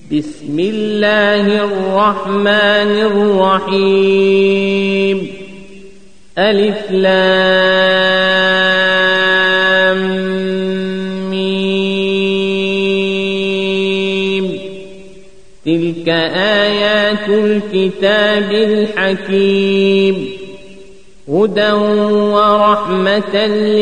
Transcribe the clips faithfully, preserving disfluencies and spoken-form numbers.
بسم الله الرحمن الرحيم ألف لام ميم تلك آيات الكتاب الحكيم هدى ورحمة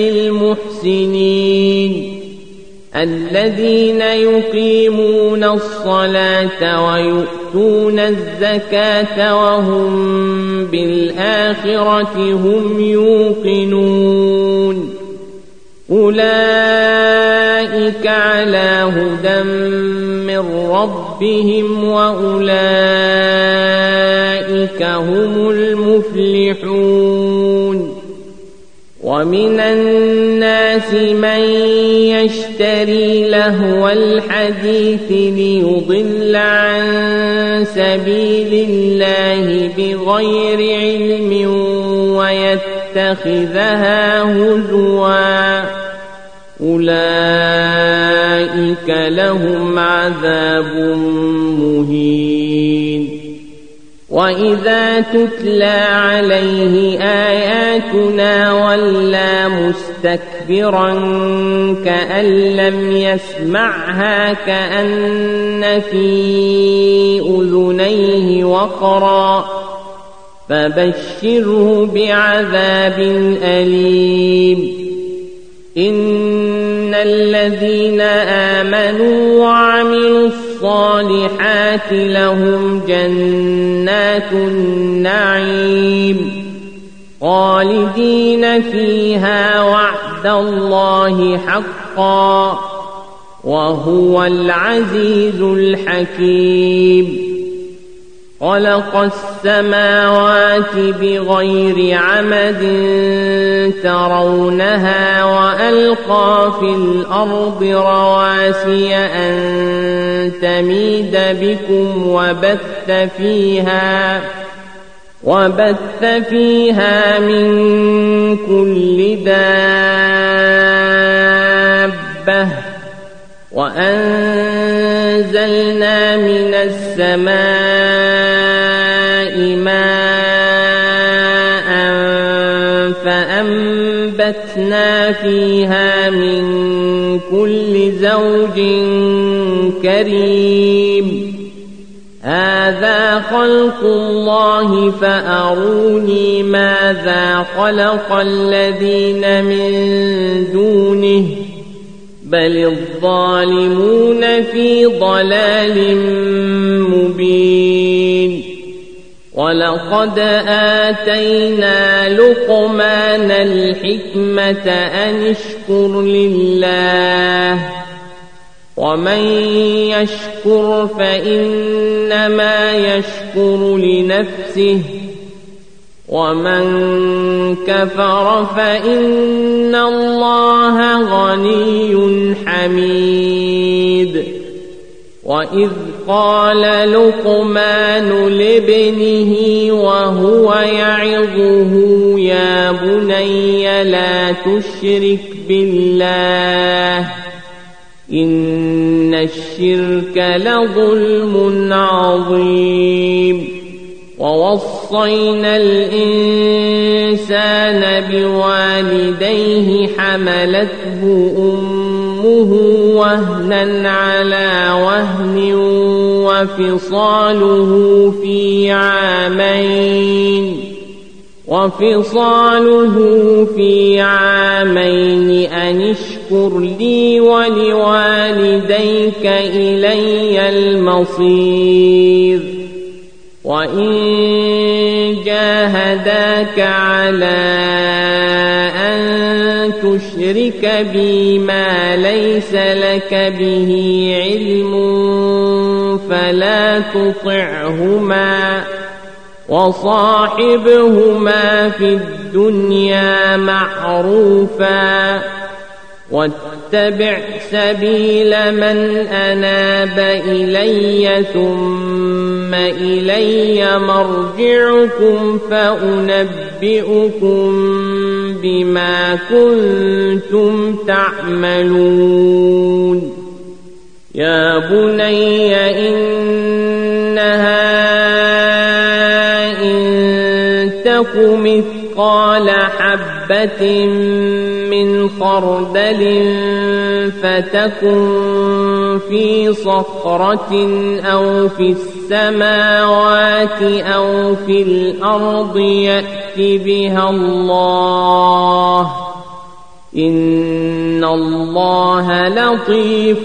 للمحسنين الذين يقيمون الصلاة ويؤتون الزكاة وهم بالآخرة هم يوقنون أولئك على هدى من ربهم وأولئك هم المفلحون ومن الناس من يشتري لهو الحديث ليضل عن سبيل الله بغير علم ويتخذها هزوا أولئك لهم عذاب مهين وإذا تتلى عليه آياتنا ولى مستكبرا كأن لم يسمعها كأن في أذنيه وقرا فبشره بعذاب أليم إن الذين آمنوا وعملوا الصالحات لهم جنات النعيم خالدين فيها وعد الله حقا وهو العزيز الحكيم خلق السماوات بغير عمد ترونها وألقى في الأرض رواسي أن تميد بكم وبث فيها وبث فيها من كل دابة وأنزلنا من السماء ماء فأنبتنا فيها من كل زوج كريم هذا خلق الله فأروني ماذا خلق الذين من دونه بل الظالمون في ضلال مبين ولقد آتينا لقمان الحكمة أن اشكر لله ومن يشكر فإنما يشكر لنفسه ومن كفر فإن الله غني حميد وإذ قال لقمان لابنه وهو يعظه يا بني لا تشرك بالله إن الشرك لظلم عظيم ووصينا الإنسان بوالديه حملته أمه وهنا على وهن وفصاله في عامين وفصاله في عامين أن اشكر لي ولوالديك إلي المصير وإن جاهداك على أن تشرك بي ما ليس لك به علم فلا تطعهما وصاحبهما في الدنيا معروفا واتبع سبيل من أناب إلي ثم إلي مرجعكم فأنبئكم بما كنتم تعملون يا بني إن تك مثقال حبة من خردل فتكن في صخرة أو في السماوات أو في الأرض يأت بها الله إن الله لطيف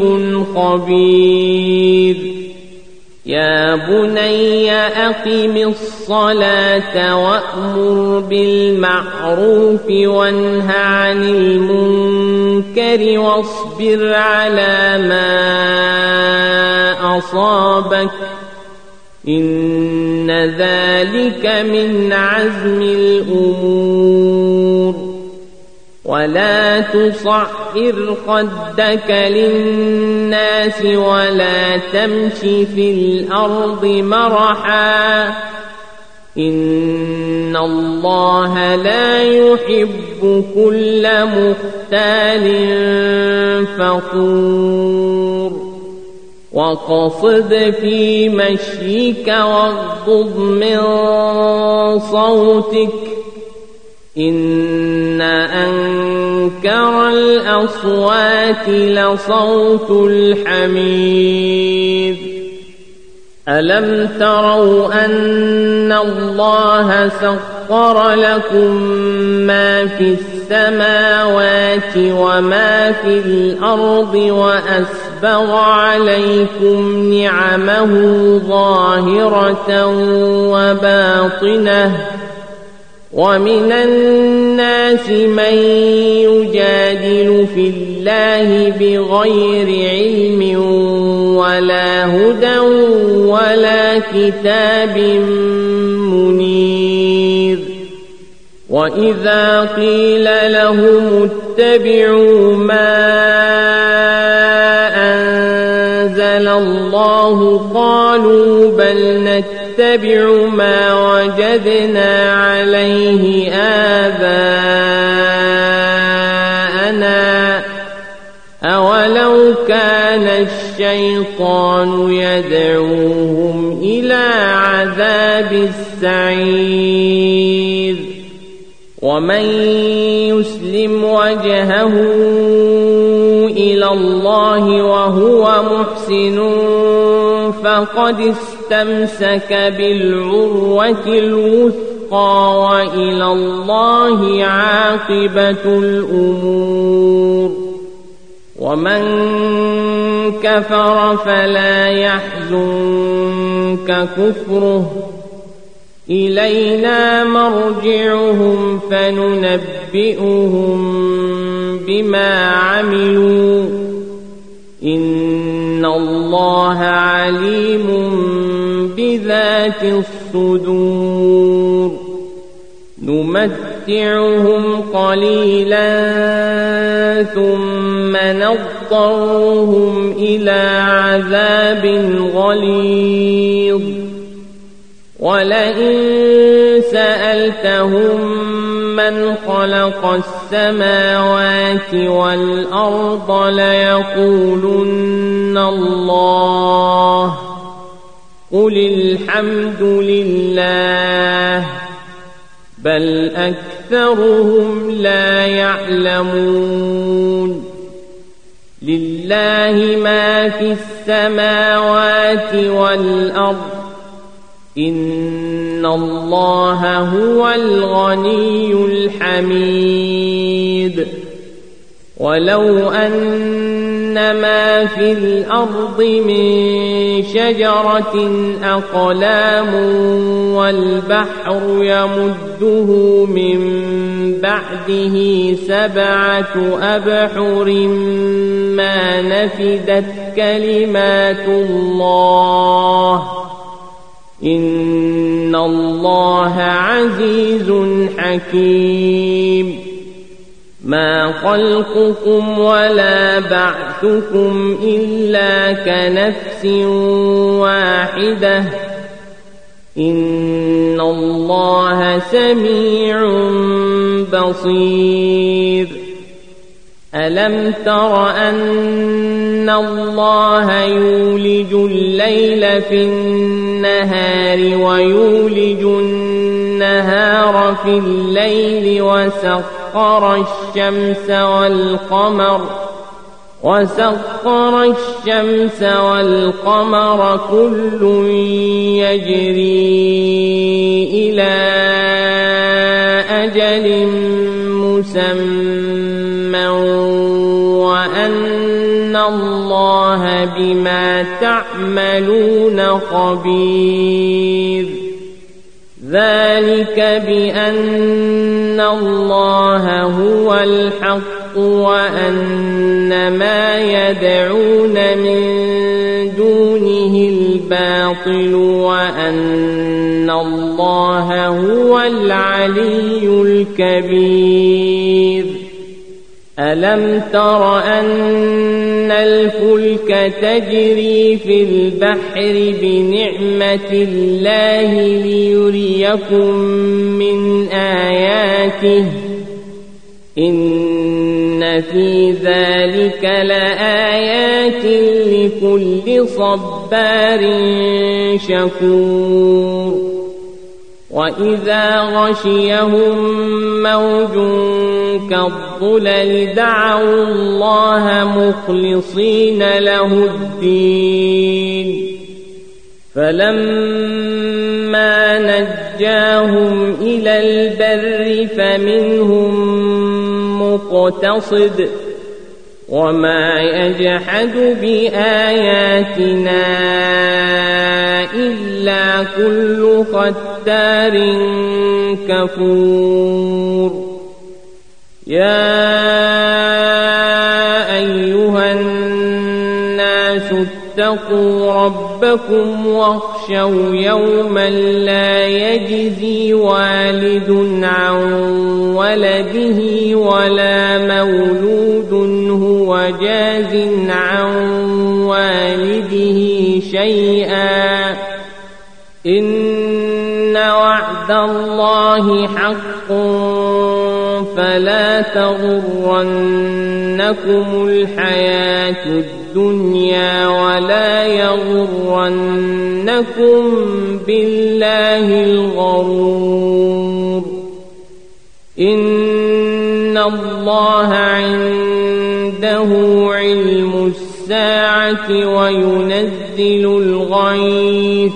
خبير يا بني أقم الصلاة وأمر بالمعروف وانه عن المنكر واصبر على ما أصابك إن ذلك من عزم الأمور ولا تصعر خدك للناس ولا تمش في الأرض مرحا إن الله لا يحب كل مختال فخور وقصد في مشيك واغضض من صوتك إن أنكر الأصوات لصوت الحمير ألم تروا أن الله سخر لكم ما في السماوات وما في الأرض وأسبغ عليكم نعمه ظاهرة وباطنة ومن الناس من يجادل في الله بغير علم ولا هدى ولا كتاب منير وإذا قيل لهم اتبعوا ما أنزل الله قالوا بل نتبع ما وجدنا عليه آباءنا أولو كان الشيطان يدعوهم إلى عذاب السعير ومن يسلم وجهه إلى الله وهو محسن فقد استمسك بالعروة الوثقى وإلى الله عاقبة الأمور ومن كفر فلا يحزنك كفره إلينا مرجعهم فننبئهم بما عملوا إن الله عليم بذات الصدور نمتعهم قليلا ثم نضطرهم إلى عذاب غليظ ولئن سألتهم من خلق السماوات والأرض ليقولن الله قل الحمد لله بل أكثرهم لا يعلمون لله ما في السماوات والأرض إن الله هو الغني الحميد ولو أن ما في الأرض من شجرة أقلام والبحر يمده من بعده سبعة أبحر ما نفدت كلمات الله إن الله عزيز حكيم ما خلقكم ولا بعثكم إلا كنفس واحدة إن الله سميع بصير ألم تر أن الله يولج الليل في النهار ويولج النهار في الليل وسخر الشمس والقمر وسخر الشمس والقمر كل يجري إلى أجل مسمى وأن الله بما تعملون خبير ذلك بأن الله هو الحق وأن ما يدعون من دونه الباطل وأن الله هو العلي الكبير ألم تر أن الفلك تجري في البحر بنعمة الله ليريكم من آياته إن في ذلك لآيات لكل صبار شكور وإذا غشيهم موج كالظلل دعوا الله مخلصين له الدين فلما نجاهم إلى البر فمنهم مقتصد وما يجحد بآياتنا إلا كل ختار كفور يا أيها الناس اتقوا ربكم واخشوا يوما لا يجزي والد عن ولده ولا مولود هو جاز عن والده شيئا إن وعد الله حق فلا تغرنكم الحياة الدنيا ولا يغرنكم بالله الغرور إن الله عنده علم الساعة وينزل الغيث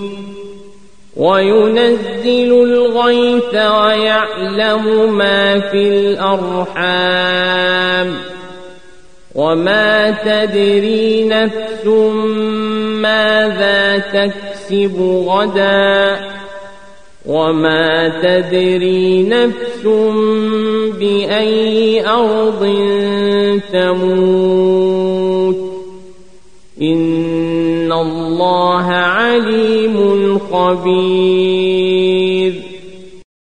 وينزل الغيث ويعلم ما في الأرحام وما تدري نفس ماذا تكسب غدا وما تدري نفس بأي أرض تموت إن الله عليم خبير